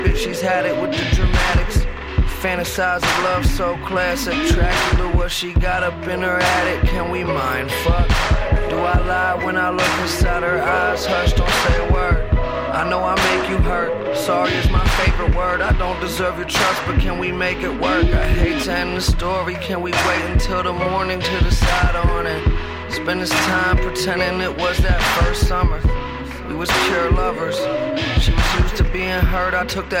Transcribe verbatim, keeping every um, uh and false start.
She's had it with the dramatics. Fantasize of love so classic. Attracted to what she got up in her attic. Can we mind fuck? Do I lie when I look inside her eyes? Hush, don't say a word. I know I make you hurt. Sorry is my favorite word. I don't deserve your trust, but can we make it work? I hate to end the story. Can we wait until the morning to decide on it? Spend this time pretending it was that first summer. We was pure lovers. She was used to being hurt. I took that